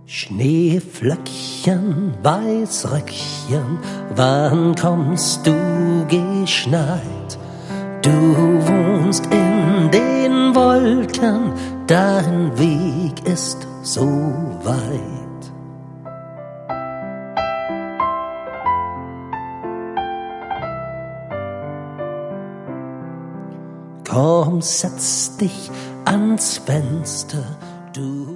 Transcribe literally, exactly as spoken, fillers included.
Schneeflöckchen, Weißröckchen, wann kommst du geschneit? Du wohnst in den Wolken, dein Weg ist so weit. Komm, setz dich ans Fenster, du